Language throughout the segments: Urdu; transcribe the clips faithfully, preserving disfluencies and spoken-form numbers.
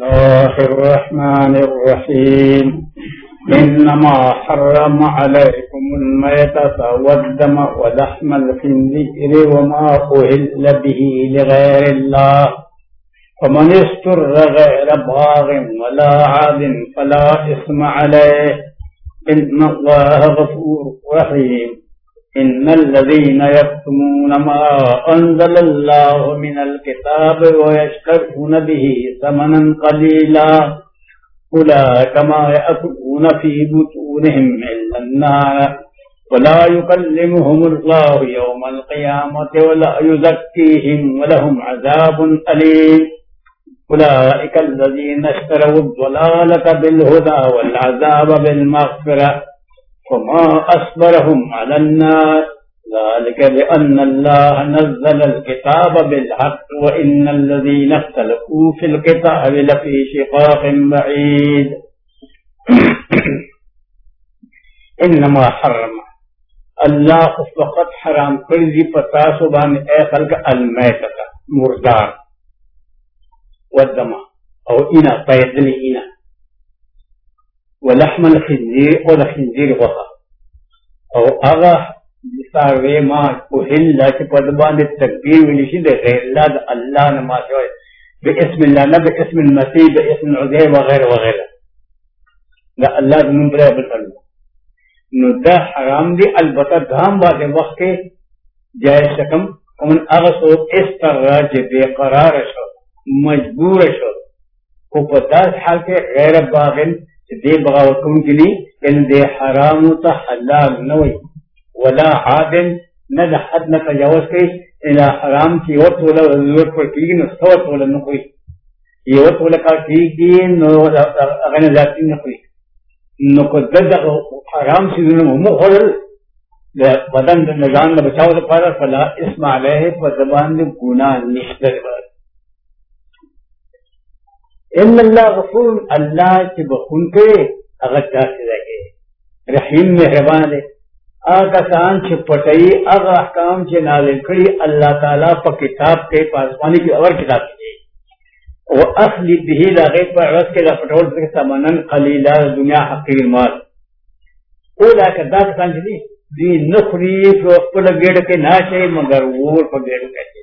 الله الرحمن الرحيم إنما حرم عليكم الميتة والدم ولحم الخنزير وما أهل به لغير الله فمن اضطر غير باغ ولا عاد فلا إثم عليه إن الله غفور رحيم إن الذين يكتمون ما أنزل الله من الكتاب ويشترون به ثمنا قليلا أولئك ما يأكلون في بطونهم إلا النار ولا يكلمهم الله يوم القيامة ولا يزكيهم ولهم عذاب أليم أولئك الذين اشتروا الضلالة بالهدى والعذاب بالمغفرة وما أصبرهم على النار ذلك بأن الله نزل الكتاب بالحق وإن الذين اختلفوا في الكتاب لفي شقاق بعيد إنما حرم الله فقط حرام كرزي فتاسو بان اي خلق الميتة مردار والدم او إنا فيدل إنا ولحم الخنزير او الخنزير وخا او اغا ساروي ما اهل چې په باندې تکبیر ویل شي د غیر الله د الله نه ما شوی باسم الله نه باسم المسيح باسم عزير وغيره وغيره دا الله د نوم پر بل نو دا حرام دی البته دام باندې وخت کې جائز شکم ومن هغه څوک استراج بے قرار شو مجبور شو کو په داس حال کې غیر باغن چې دی بغاوت کوم کې نه ان دې حرام ته حلال نه وي ولا عادن نه د حد نه تجاوز کوي الى حرام چې وته ولا ضرورت پر کېږي نو څوت ولا نه کوي یو ته ولا کار کېږي نو هغه نه ذاتي نه کوي نو کو دغه حرام شي نو مو خورل د بدن د نظام نه بچاو لپاره فلا اسم علیه په زبان د ګناه نشته ان الله غفور الله چې بخون کوي هغه تاسو راکې رحیم مهربان دی هغه کسان چې پټي هغه احکام چې نازل کړي الله تعالی په کتاب کې پاسمانی کې اور کتاب کې او اخلی به لا غیب پر عوض کې دا پټول څخه سامانن قلیلا دنیا حقیر مال اولا کدا کسان چې دي نخري په خپل ګډ کې ناشي مگر ور په ګډ کې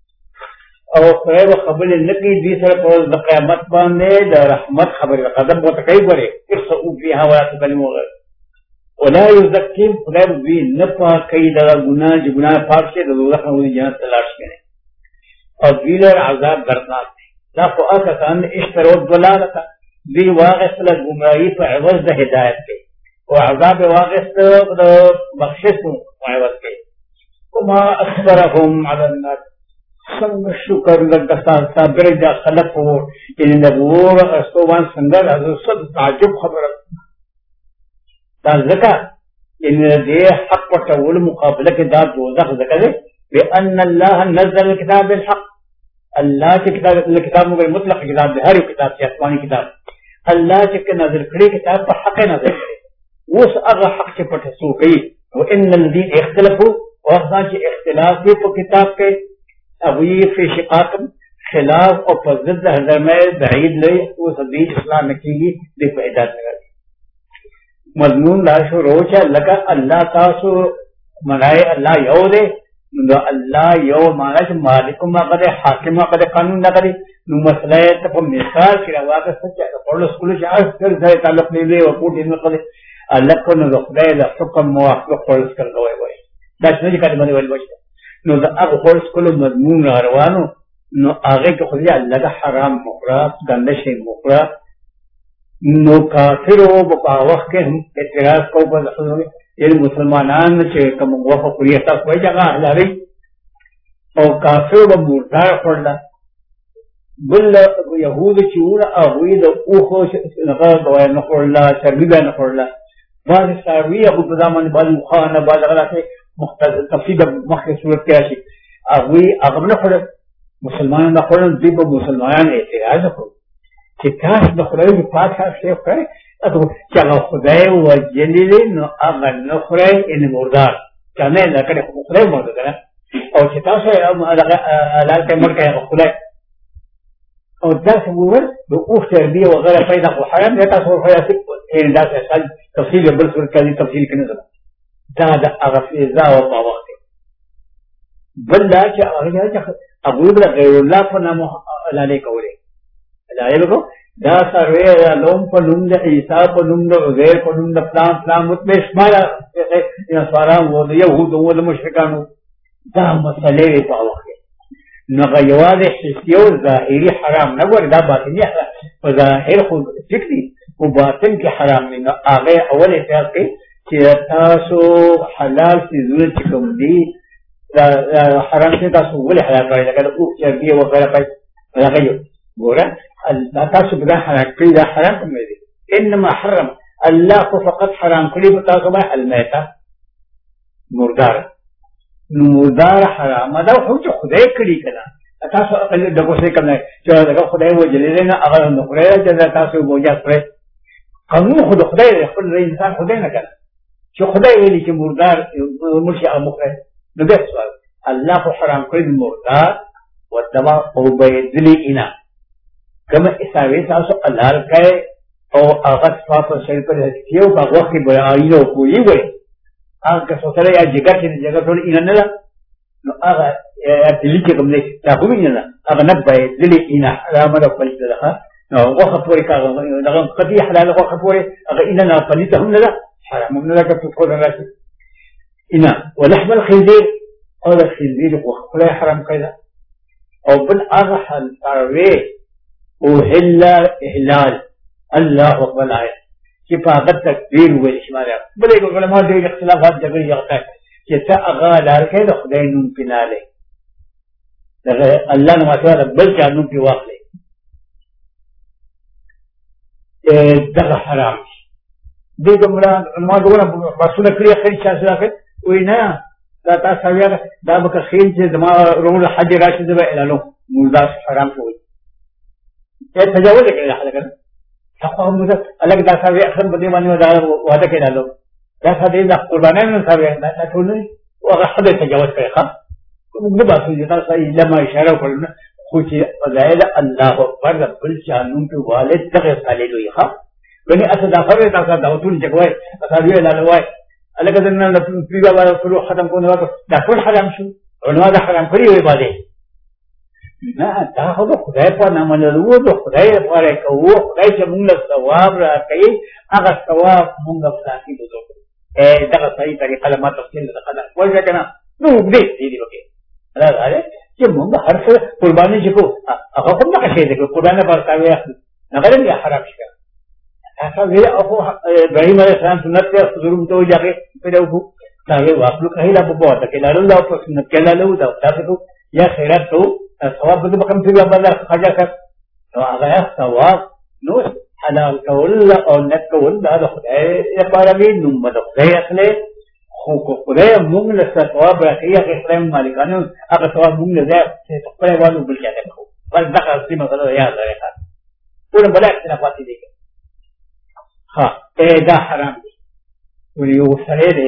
او خیر خبر نکي دي سره په د قیامت باندې د رحمت خبر قدم وته کوي غره ارسو فيها ولا تكلموا غير ولا يزكي خدای دې نه پاکي دا ګناه چې ګناه پاک شي د دوزخ نه جنت تلاش کړي او ویلر عذاب دردناک دا خو هغه کان اشتروا ضلالت دی واغسل گمراهی په عوض د هدایت کې او عذاب واغسل د بخشش په عوض کې وما اصبرهم على النار څنګه شکر لګسان صبر دا خلق وو چې نبوور استوان څنګه د صد تعجب خبره دا ځکه ان دې حق په ټول مقابله کې دا دوزخ ذکر دی بان الله نزل الكتاب بالحق الله چې کتاب الكتاب مګر مطلق کتاب دی هر کتاب چې آسماني کتاب الله چې نازل کړی کتاب په حق نازل کړی اوس هغه حق چې پټ سو کوي وان الذين اختلفوا ورته چې اختلاف په کتاب کې ابوی فی شقاق خلاف او په ضد هرمه بعید لري او سبي اسلام کېږي د پیدا نه مضمون لا شو روچا لکه الله تاسو منای الله یو دی نو الله یو معنا چې مالک ما قد حاکم ما قد قانون نه کوي نو مسله ته په مثال کې راوځه چې په سکول کې اصل ځای تعلق نه دی او په دې نه کوي الله کو نو خدای له حکم موافق خالص کړوي وای دا څنګه کړي باندې وایي نو دا هغه خالص کولو مضمون روانو نو هغه کې خو الله د حرام مخرا ګنده شی مخرا نو کافرو په وخت کې هم اعتراض کو په ځای یعنی مسلمانان چې کوم وفق کوي تاسو وایي هغه لري او کافر به مردار خورل بل يهود چې ور هغه د اوخو څنګه غوای نه خورل چربي نه خورل بعض ساروی ابو زمان بعض خانه بعض غلاته مختلف تفصیل مخکې صورت کې راشي هغه هغه نه خورل مسلمانان نه خورل دی په مسلمانان اعتراض وکړ چې تاسو د خدای په پاتہ شیخ کړئ اته چې هغه خدای وجلیل نو هغه نه خوري ان مردار کنه نه کړي خدای مردار او چې تاسو هغه حلال ته مرګه خدای او داسې وویل د اوښ تربیه وغیره پیدا خو حرام دی تاسو ورته یې داسې اصل تفصیل بل صورت کې تفصیل کې نه ده دا د هغه فضا او په وخت بل دا چې هغه چې ابو بکر غیر الله په نامه لاله کولې لاله کو دا سره لوم په نوم د عیسی په نوم د عزیر په نوم د پلان پلان متبه شمال یا سواران و د يهود او د مشرکانو دا مسلې په وخت نو غيواد حسي او ظاهري حرام نه ور دا باطني په ظاهر خو فکري او باطن کې حرام نه هغه اول احتیاط کوي چې تاسو حلال څه چې کوم دي دا حرام څه تاسو ولې حلال کړی لکه او چې دی وغیرہ کوي هغه یو ګوره لا تاسو بدا حرام کړی دا حرام کوم دي انما حرم الله فقط حرام کړی په تاسو باندې الميته مردار نو مردار حرام دا خو چې خدای کړی کړه تاسو خپل دغه څه کوم نه چې دغه خدای وجلې نه هغه نو کړی چې تاسو بوجا کړی قانون خود خدای خپل انسان خدای نه کړ چې خدای ویلي چې مردار مرشي او مخره نو بس سوال الله خو حرام کړی مردار او دما او بيدلی انا کما اساوي تاسو حلال کړي او هغه تاسو شریف په یو په وخت کې بیاینو کوی وي هغه څه سره یا جګه چې جګه ټول ان نه نو هغه دلی کې کوم نه دا کوم نه هغه نه بيدلی انا حرام ده په دغه نو وخت پورې کاغه دغه قضیه حلال وخت پورې هغه ان نه پلیته هم نه حرام من لك تدخل الراشد إنا ولحم الخنزير أو الخنزير وخلا حرام كذا أو بالأضح التروي وهلا إهلال الله أكبر الآية كيف أخذ تكبير والإشمال بل يقول العلماء ذي الاختلافات جبري يغتاك كتا أغال كذا خدين ممكن عليه الله نما تعالى بل كان ممكن واقلي دغ حرام دې کومه ما دغه باسونه کړی خیر چې اساسه وینا دا تاسو بیا دا به خیر چې دما روز حج راشد به اعلانو مولا حرام شوی ته تجاوز کړی حلقه تاسو هم دا الګ دا تاسو اخر باندې باندې دا وعده کړلو دا څه دې قربانای نه تاسو نه ټول نه هغه حد تجاوز کړی ښا موږ به تاسو تاسو لما اشاره کړل خو چې فضائل الله اکبر بل شانون په والد دغه صالح دوی ښا بني أسد أخرج تاسع داوتون جكواي أسابيع لالواي ألا كذا إن الفيجا ولا فلو ختم كون هذا ده كل حرام شو عنوان ده حرام كريه ويبادي ما ده هذا خداي فانا من الوجود ده خداي فارق هو خداي جمون الثواب رأكي أغا الثواب من غفلاتي بزوج إيه ده صحيح طريقة لما تفصيل ده خلاص وجه كنا نو بدي دي بكي لا لا جمون ده حرف قرباني جكو أخو كم نكشيء ده قرباني بركاوي نقدر يا حرام شكا ऐसा वे आपको इब्राहिम अलैहिस्सलाम सुन्नत के जुर्म तो जाके फिर वो तावे वापस कहीं लाभ बहुत है लालू लाभ तो सुन्नत के लालू तो ताकि तो या खैरत तो सवाब बदल बकम फिर वापस खाजा कर तो आया सवाब नो हलाल कौल और नत कौल दा खुदा ये पारवी नुम्मत खुदा असले खो खुदा मुंग लसा सवाब रखिया के इस्लाम मालिकाने अगर सवाब मुंग ले जाए तो खुदा वालों बिल जाते हैं बस दखल सी मतलब याद रहेगा पूरे बड़ा इतना पाती देखे ها دا حرام دي وليو سره دي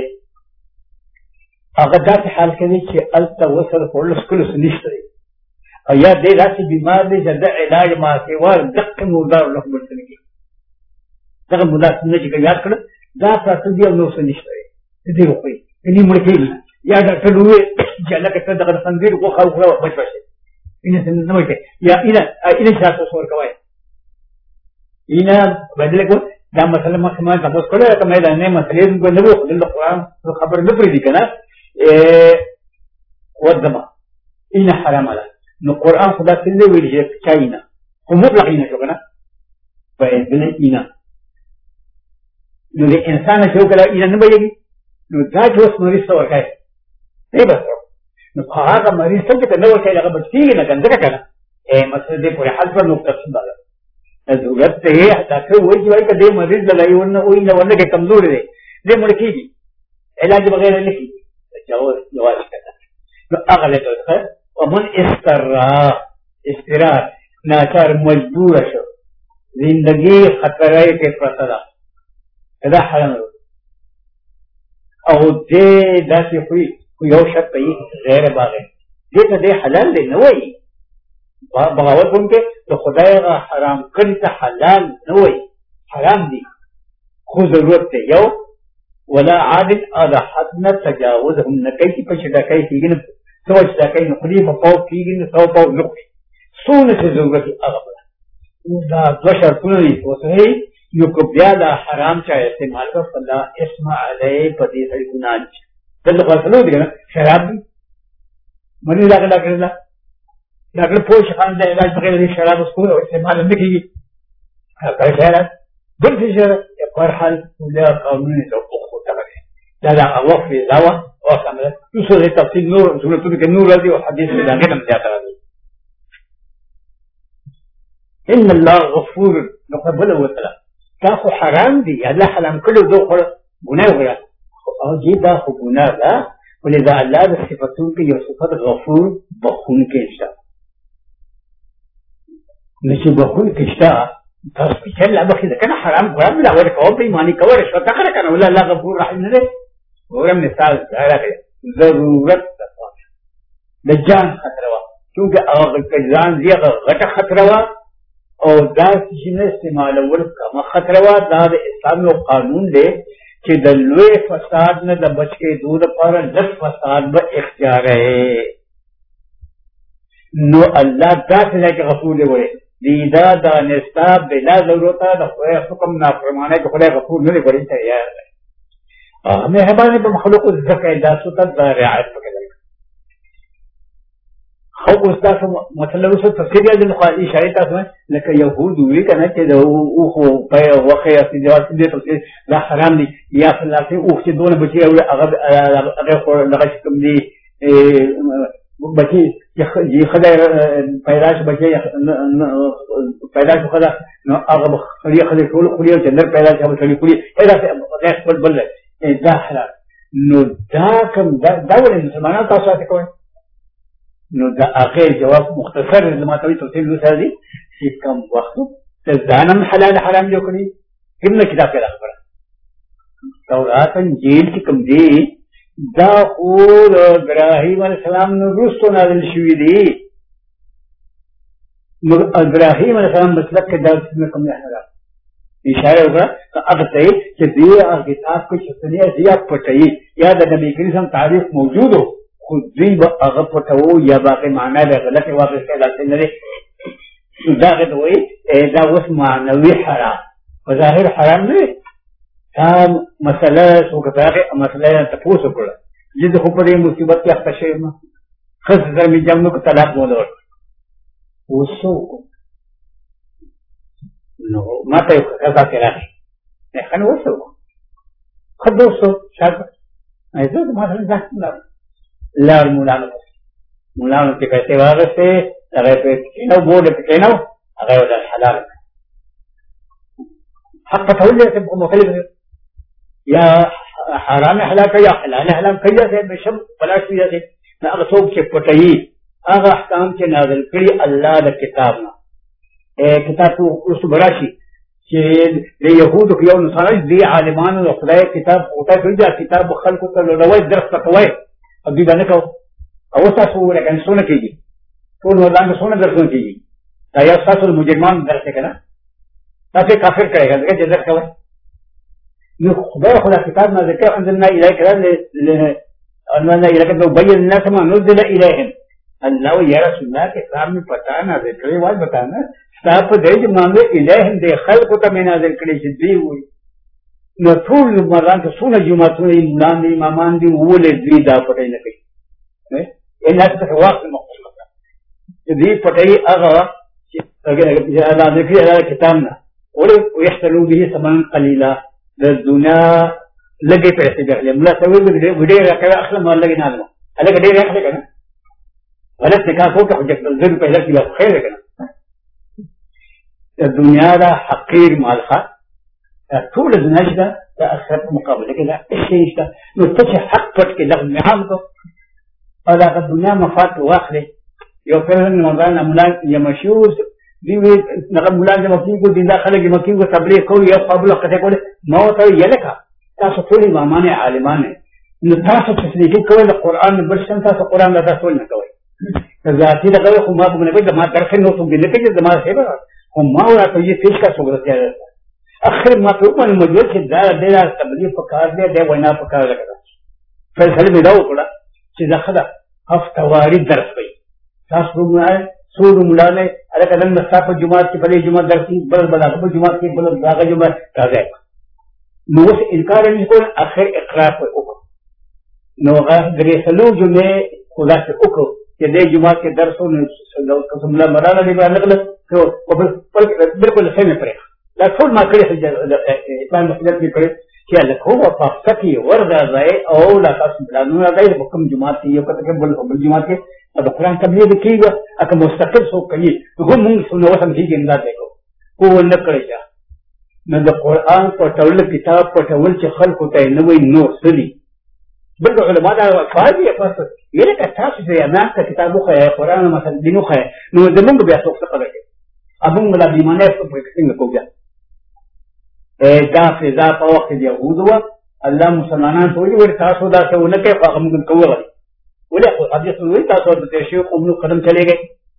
هغه داسې حال کوي چې الته وصل کول سکول نشته او یا دې داسې بیمار دي چې د علاج ما سیوار دقه مردار له مرتبه کې دغه مردار څنګه چې یاد کړ دا تاسو دی نو څه نشته دې وخی اني مړ کېږي یا ډاکټر وې چې لکه څنګه دغه خنزیر کو خو خو بچ بچي اینه څنګه نو کې یا اینه اینه تاسو څور کوي اینه بدل کو دا مسله ما سمه تاسو کړه ته مې دا نه مسلې کو نه وو د قرآن خبر نه پری دي کنه ا ودما ان حرام الله نو قرآن خدا څنګه ویل چې چاینا خو مطلق نه شو کنه فإذن اینا نو د انسان چې وکړه اینا نه بيږي نو دا چې اوس مریض څور کوي ای بس نو هغه مریض څنګه نو کوي هغه بچی نه کنده کنه ا مسله دې پورې حل پر نقطه څنګه ضرورت ہے ڈاکٹر وہی جو ہے کہ دے مریض لگائی ورنہ وہی نہ ورنہ کے کمزور ہے دے مڑکی گی علاج وغیرہ لکھی جواز جواز کرتا تو اگلے تو ہے ومن استرا استرار ناچار مجبور شو زندگی خطرے کے فسدا ادا حرام او دے داسې خوې خو یو شرط یې غیر باغ دې ته دې حلال دی نه وایي بغاوت کوونکي د خدای هغه حرام کړي ته حلال نه وایي، حرام دي خو ضرورت دی یو. ولا عادل ادا حد نه تجاوز هم نه کوي چې په چټکۍ کېږي نه څه وایي چټکۍ نه خوري په پاو کېږي نه سو پاو نه خوري څونه چې ضرورت یې هغه بله. دا دوه شرطونه دي وصحي نو که بیا دا حرام چا استعمال کړه فلا اسم علیه په دې سړي ګناه نشته. دلته فیصله وکړي نه شراب دي منې لاګه ډاکټر ده ډاکټر پوه شي خان د علاج بغیر د شراب څخه استعمال نه کېږي هغه شراب بل څه شراب په هر حال دا قانوني ته خو ته دا دا وقف دعوه او کامله څه تفصیل نور صورتونه کې نور راځي او حدیث دا کې هم زیاته راځي. ان الله غفور نقبل وتعالى تاخو حرام دي الله حرام کړو دو خو ګناه وکړه او دې دا خو ګناه ده ولذا الله د صفاتونو کې یو صفت غفور بخون کې شته نشي بخون کې شته تاسو چې لا بخې ده کنه حرام حرام لا ور کوم په معنی کوي شو تا کنه کنه ولا الله غفور رحیم نه ده ورم مثال راغی ضرورت د جان خطر وا چې هغه ځان زیغه غټه خطر وا او دا چې نه استعمالول کومه خطر وا دا د اسلام یو قانون دی چې د لوی فساد نه د بچ کې دود پر لږ فساد به اختیار ہے نو الله دا څنګه غفور دی وره دی دا د نصاب بلا ضرورت د خدای حکم نافرمانه کې خدای غفور نه دی وړي ته یار ا مهرباني په مخلوق زکه دا څه ته رعایت وکړي خو اوس تاسو مطلب څه تفسیر یې د مخالفت اشاره تاسو لکه يهود وی کنه چې دا او خو په وخه یې د جواز دې تفسیر دا حرام دي یا فلسفه او چې دونه بچي او هغه هغه خو لږ کم دي بچي چې خدای پیدا شي بچي پیدا شي خدای نو هغه خلیه خدای ټول خلیه چې نر پیدا شي خلیه خلیه دا غیر خپل بل دا حرام نو دا کوم دا ډول مسلمانانو تاسو ته کوي نو دا اخر جواب مختصر لما توي تفصيل وسادي في كم وقت تزانم حلال حرام جو کړی کوم کتاب کې راغله تورات انجیل کې کوم دی دا خو ابراهيم عليه السلام نو رسو نازل شوی دی نو ابراهيم عليه السلام مسلک کې دا کوم نه حرام اشاره وکړه هغه ته چې دی هغه کتاب کې څه یا پټي یا د نبی کریم تعریف موجود هو خود دوی با اغا پتاو یا باقی معنی دا غلط واقع سیلات نرے دا غد وی دا وس معنوی حرام وظاہر حرام نرے تا مسئلہ سوکتاقی مسئلہ تپوسو کرا جد خوپر یہ مصیبت کی اختشوی ما خص درمی جمعو کو طلاق مولور وسو نو ما تا یو خصا کراقی نیخان وسو خد دوستو شاید ایزو دا ما سلیم زحت ملارو لار مولانا مولانا چې پیسې واغسته هغه په کینو بورډ په کینو هغه ول حلال حق تولي په مختلف یا حرام حلال یا حلال حلال کیا سے بشم بلا شي دي هغه څوک چې پټي هغه احکام چې نازل کړي الله د کتاب نه کتاب اوس براشي چې د يهودو یو نصارى دي عالمانو د خدای کتاب او ته کړي کتاب خلکو ته لوي درس کوي او دې باندې کو او تاسو ورکه څونه کیږي ټول ولانه څونه درته کیږي دا یو تاسو مجرمان درته کنه تاسو کافر کړئ چې درته کوي نو خدای خو کتاب ما ذکر انزلنا الیک انزلنا الیک بین الناس ما نزل الیهم الله یا رسول الله کتاب میں پتا نہ ذکر واج بتانا صاحب دې مانګه الیهم دې خلق ته میں نازل کړي چې دی وي نو ټول مران ته څونه جمعهونه امام دي امامان دي ولې دې دا پټای نه کوي ان هڅه وخت مختصر دې پټای هغه چې هغه ذکر هغه کتاب نه ولې ويحتلوا به ثمن قليلا د دنیا لګي پیسې ګرځي مولا سوي دې وډې راکړه اخر ما لګي نه نه هغه دې راکړه کنه ولې څنګه کوو چې حجت الزر په لکه لا خیر کنه د دنیا دا حقیر مالخه ټول د نشته د اخرت مقابله کې دا شي نشته نو ته چې حق پټ کې دغه نعام کو او دا د دنیا مفاد واخلې یو په مولانا مولانا یا مشهور دی وی هغه مولانا مکی کو د داخله کې مکی کو تبلیغ کوي یو قبول کته کوي نو ته یې لکه تاسو ټول امامان عالمان نو تاسو تسلیږي کوي د قران برشن تاسو قران لا تاسو نه کوي ذاتي دغه خو ما په نه ما درخه نو څنګه نه کوي زما څه به خو ما ولا ته یې پیش کا څنګه تیار اخر ما په کومه مجبور چې دا ډېر تبلیغ په کار دی دا وینا په کار لګا فیصله مې دا وکړه چې دا خدا هفته واری درس وي تاسو موږ سور مولانا هغه کله مستاف جمعات کې په جمعه درسي بل بل هغه جمعات کې بل هغه جمعه راځي نو اوس انکار نه کول اخر اقرار وکړو نو هغه درې سلو جمعه خدا ته وکړو چې دې جمعات کې درسونه قسم الله مولانا دې باندې نو بالکل څنګه پرې دا ټول ما کړی چې په مسجد کې کړی چې له کومه پخته کې ورغا ځای او لا تاسو پلانونه راځي په کوم جمعات کې یو کته بل بل جمعات کې د قرآن تبلیغ کیږي اګه مستقل څوک کوي هغه موږ څنګه وسم کیږي انداز وکړو کو نه کړی دا نو د قرآن په ټول کتاب په ټول چې خلکو ته نه وي نور سړي بل علماء دا فاضي پس یره که تاسو دې امانت کتابو خو قرآن مثلا دینو خو نو د موږ بیا څه خبره کوي ابو مولا بیمانه په څنګه کوګه دا فضا په وخت دی يهودو الله مسلمانان ته ویل تاسو دا څه ونه کوي هغه موږ کوو ولې خو حدیث وی تاسو د شیخ قوم قدم چلے گئے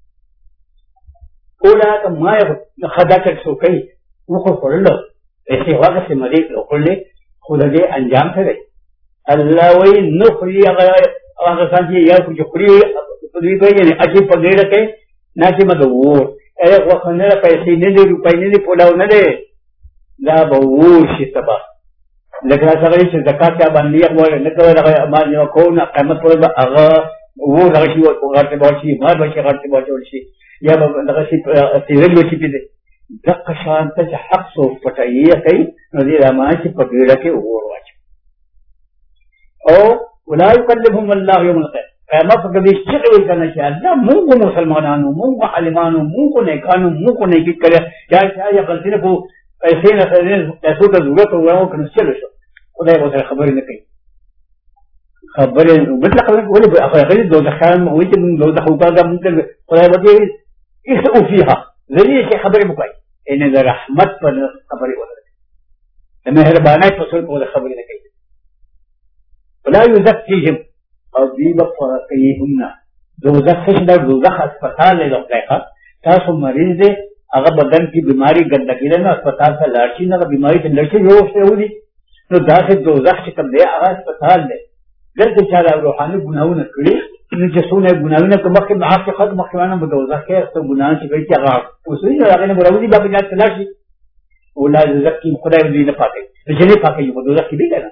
اولا ما خدا تک سو کوي نو خو کولو ایسے هغه چې مریض وکړي خو دې انجام ته دی الله وی نو خو هغه هغه څنګه یا خو خوري په دې باندې اچي په دې راکې نه چې مدور اې وخت نه پیسې نه دی روپۍ نه دی پولاو نه دی دا به وشي تبا لکه څنګه چې زکات یا باندې یو نه کوي هغه امان یو کو نه قیمت پر هغه وو هغه شی ورته باشي ما به شي ورته باشي یا به هغه شی تیرل وشي په دې دغه شان ته حق سو پټایي کوي نو دې راما چې په ګډه کې اور واچ او ولا يكلمهم الله يوم القيامه قیامت په دې چې ویل کنه چې الله موږ مسلمانانو موږ عالمانو موږ نه کانو موږ نه کې کړه یا چې یا غلطي نه کو ایسے نہ ایسو ته ضرورت وو کنه چلو شو خدای به خبرې نه کوي خبرې مطلق ولې به اخر دوزخان وي چې موږ دوزخ وکړه موږ خدای به دې ایسو فيها ذریعہ چې خبرې وکړي ان د رحمت په خبرې وکړي د مهربانۍ په څیر په خبرې نه کوي ولا يزكيهم او دې په کويهم دوزخ څنګه دوزخ هسپتال له ځای تاسو مریض دي هغه بدن کی بیماری ګندګی نه هسپتال ته لاړ شي نه بیماری ته لړشي یو څه ودی نو دا چې دوزخ چې کوم دی هغه هسپتال دی دلته چې دا روحاني ګناونه کړی نو چې څونه ګناونه کوم مخکې معاف خد مخکې په دوزخ کې څه ګناه چې کوي هغه اوسې هغه نه مروي دا په جات لاړ شي اولاد زکی خدای دې نه پاتې چې نه پاتې په دوزخ کې دی کنه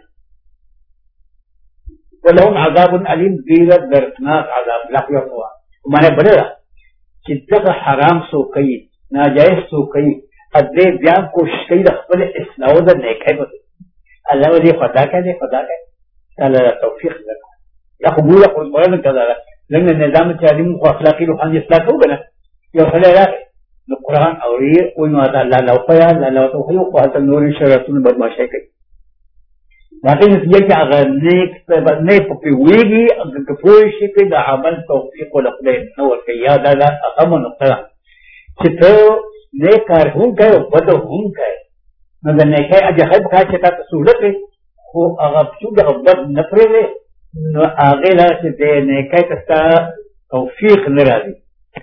ولهم عذاب علیم ډیر دردناک عذاب لا یقوا معنی بدل چې دغه حرام سو کوي ناجائز سو کوي ادې بیا کوشش کوي د خپل اصلاح او د نیکۍ په الله دې خدا کوي خدا کوي تعالی توفیق ورکړي یا قبول قربان کړه لنګ نظام تعلیم او اخلاقی روحاني اصلاح وګنه یو خلای راغی نو قران اوري او نو الله لو خیا الله توفیق او حتی نور شرطونه بدمعشي کوي واقعي نتیجه کې هغه نیک په نه په ویږي هغه په شي کې د عمل توفیق او خدای نو ورته یاد ده هغه نقطه چې ته نیک کار هم کوي او بد هم کوي نو د نیکۍ اجر کا چې تاسو سہولت خو هغه څو د بد نه پرې نو هغه لا چې د نیکۍ تاسو توفیق نه راځي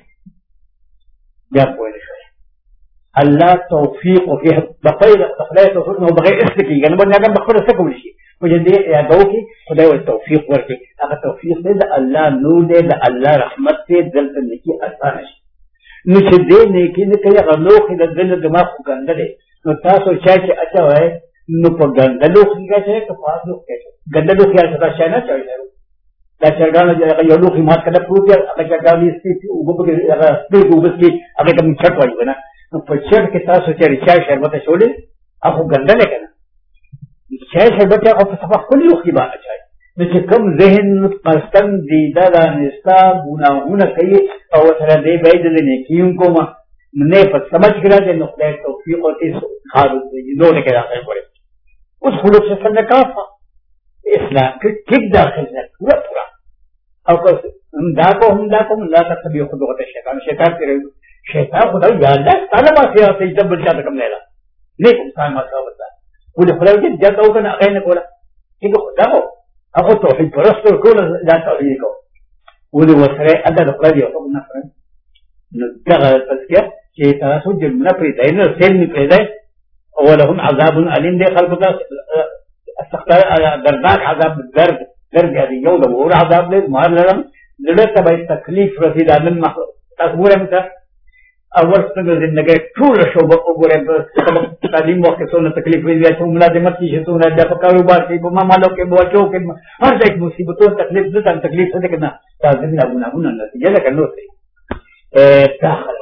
بیا په دې الله توفیق او کې بقای خدای توفیق نو بغیر استکی کنه باندې هغه بخره څه کولی شي په دې یادو کې خدای ول توفیق ورکړي هغه توفیق دې د الله نور دې د الله رحمت دې دلته نکی آسان شي نو چې دې نیکی نه کوي هغه لوخ د دل دماغ ګنده دي نو تاسو چا چې اچا وای نو په ګنده لوخ کې چې په پاس لوخ کې ګنده لوخ کې تاسو شای نه چوي دا چرګان چې یو لوخ مات کړه پروت هغه چرګان یې سپي او وګړي هغه سپي او وګړي هغه کوم چټ وایي نه نو په چټ کې تاسو چې چای شربت شولې هغه ګنده نه کنه چای شربت هغه په صفه خپل لوخ کې باندې چای نو چې کوم ذهن قصدن دی دا نستا ګناهونه کوي او سره دې باید دې نه کیون کوم نه په سمجھ کې راځي نو خدای توفیق او تاسو خارو دې نو نه کېږي پرې اوس خلک څه څنګه کافه اسلام کې ټیک داخل نه پورا پورا او که دا کو هم دا کوم لا تخبي خدوه شیطان شیطان کوي شیطان خدای یا الله تعالی ما سي او ته بل څه کوم نه لا نه کوم ځان ما څه وتا ولې خدای دې جدا او کنه غیر نه کوله چې خدای هغه توحید پرستو کول دا توحید کو ولي وسره ادا القرآن يوم نفر نتغى تذكر شيء تاسو جمنا بريداي نسيل بريداي ولهم عذاب أليم دي خلق استختار درداك عذاب درد درد هذه يوم دور عذاب ليه مار لهم لذلك تبعي تكليف رسيد عن المخ تصور أنت أول سنة زندگی طول شو بقبره سبب تعلیم وقت سونا تکلیف ویدیا چون ملازمت کی شتون ہے دفع کاروبار کی بما مالو کے بچوں کے ہر ایک مصیبتوں تکلیف دیتا تکلیف سے کرنا لازم لا گناہ گناہ نتیجہ لکنو سے داخل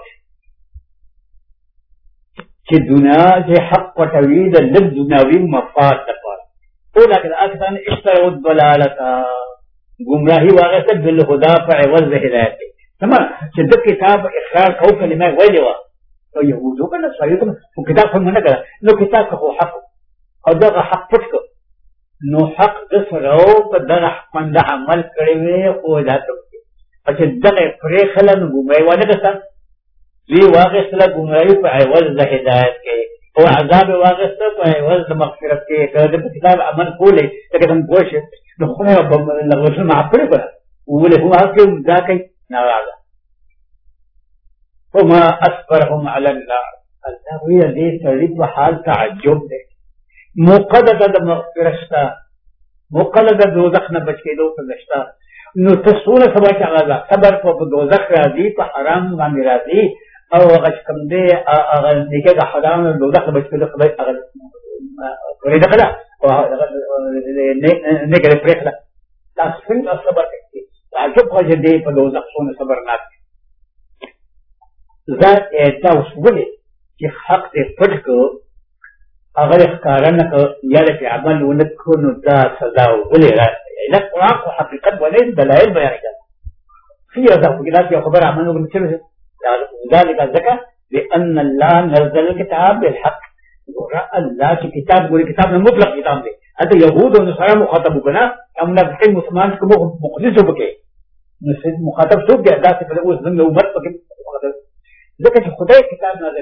کہ دنیا سے حق و توحید للدنیاوی مفاد تفاد ولكن اكثر اشتروا الضلالة گمراہی واقع سے بالخدا فعوض ہدایت تمام چې د کتاب اقرار کو کلمه ویلې و او يهودو کنه صحیح نو کتاب هم نه کړه نو کتاب خو حق او دغه حق پټ نو حق د سره او په دغه باندې عمل کړی وي او دا ته چې دغه پرې خلل ګمړی ونه کړه وی واقع سره ګمړی په عوض د هدایت کې او عذاب واقع سره په عوض د مغفرت کې کړه د کتاب عمل کولې لکه څنګه پوښ نو خو نه په لغوه ما پرې کړه ولې هو هغه ځکه ناراضه وما أصبرهم على النار الله وی دې سړي په حال تعجب دی مقدده د مغفرشتا مقدده د دوزخ نه بچ کېدو په نشتا نو تاسو سبا چې هغه صبر په دوزخ راځي په حرام باندې راځي او هغه کوم دی هغه دغه د حرام د دوزخ بچ کېدو خدای هغه پرې دغه او نه کې پرې کړه تاسو څنګه صبر کوي تعجب خو دې په دوزخ څونه صبر نه ذات ایتا وسولی چې حق دې پټ کو هغه ښکارا نه کو یا دې عمل ونکو نو دا سزا ولې راځي نه قرآن خو حقیقت ولې دلایل بیان کړي في هذا الكتاب يا خبر عمله بالكلمه ذلك ذكر لان الله نزل الكتاب بالحق الله کی کتاب ګوري کتاب نه مطلق کتاب دی اته يهود او نصارا مخاطب کنا امنا د مسلمان کوم مخلص وبکه نو مخاطب څوک دی دا څه په اوس زموږ امت پکې مخاطب ځکه چې خدای کتاب نازل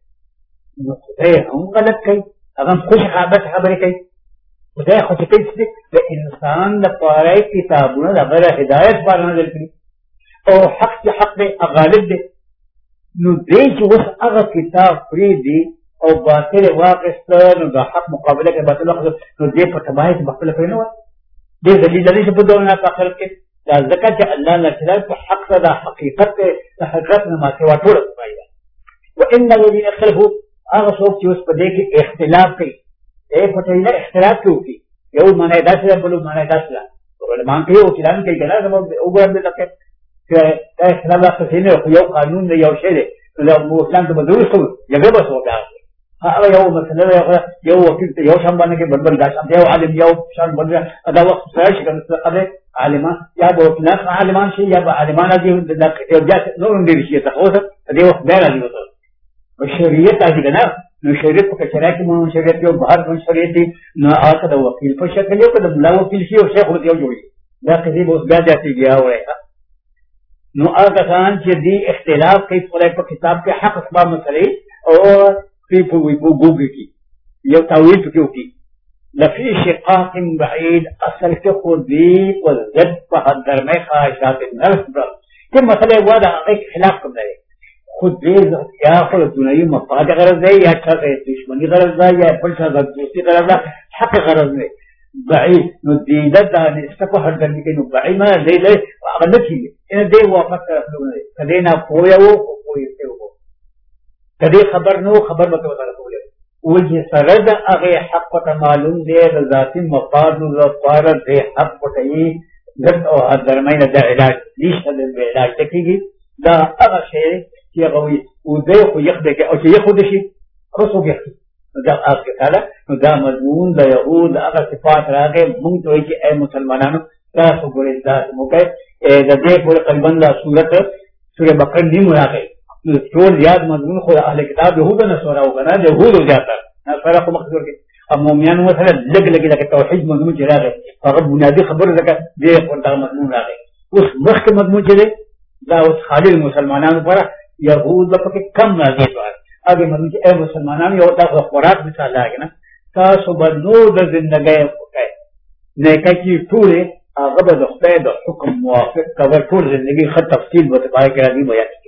کړي نو خدای هم غلط کوي هغه خوش خبرې خبرې کوي خدای خو چې کوي د انسان لپاره کتابونه د غیر هدایت باندې نازل کړي او حق چې حق دی غالب دی نو دې چې اوس هغه کتاب پرې دی او باطل واقع نو د حق مقابله کې باطل واقع نو دې په تباہی کې باطل کوي نو دې دلیل لري چې په دونه په خلق کې دا ځکه چې الله تعالی په حق صدا حقیقت ته حقیقت نه ماته وټول کوي وان الذين اختلفوا هغه څوک چې اوس په دې کې اختلاف کوي اے په دې اختلاف کوي یو معنی دا څه بل معنی دا څه ولمان کې او چې کوي کنه نو وګورم دې تک چې دا اختلاف څه نه یو قانون دی یو شی دی نو مو اسلام ته بدل شو یو به څه دا هغه یو مثلا یو وکیل ته یو شان باندې کې بدل دا شان یو عالم یو شان باندې دا وخت سره شي کنه څه عالمان یا به نه عالمان شي یا به عالمان دي د احتیاجات نور دي شي ته اوسه دې وخت دا راځي او شریعت دې کنه نو شریعت په شریعت کې مو شریعت یو بهر من شریعت دي نو هغه د وکیل په شکل یو د ملا وکیل شي او شیخ یو جوړي دا قضیه اوس بیا ځاتي بیا وایي نو هغه ځان چې دې اختلاف کوي په کتاب کې حق اسباب مسلې او په وی په ګوګل کې یو تاویل پکې وکړي لفي شقاق بعيد اصل کې خو دې او زد په درمه خواهشات النفس کې مسله واده هغه خلاف کوم دی خو دې یا خو دنیوي مفاد غرض دی یا څه دښمنی غرض دی یا بل څه د دوستي غرض دی حق غرض دی بعيد نو دې د نسبه هر درمه کې نو بعيد ما دې له هغه نه کیږي ان دې واپس راځونه کدی نه پویو او پویته وو کدی خبر نو خبر به وته کوله وجه سره د هغه حق ته معلوم دی د ذاتي مفاد لپاره د حق پټي ځد او درمینه د علاج نشته د علاج تکيږي دا هغه شی چې غوي او دې خو یخده کې او چې یخده شي رسو کې دا هغه تعالی نو دا مضمون د يهود هغه صفات راغې مونږ ته چې اي مسلمانانو تاسو ګورئ دا موږ د دې په قلبن لا سورته سوره بقره نیمه راغې ټول یاد مضمون خو اهل کتاب يهود نه سره او کنه يهود زیاته نه سره خو مخزور کې ام مومنان مثلا لګ لګ لګ توحید مضمون چې راغی هغه بنیادی خبره ده دې په دا مضمون راغی اوس مخکې مضمون چې دا اوس خالي مسلمانانو لپاره يهود په کې کم راځي هغه مضمون چې اے مسلمانانو یو دا خوراک مثال راغی نه تاسو به نو د ژوندۍ وکړئ نه کوي ټول هغه به د خدای د حکم موافق کور ټول زندگی خط تفصیل به پای کې راځي بیان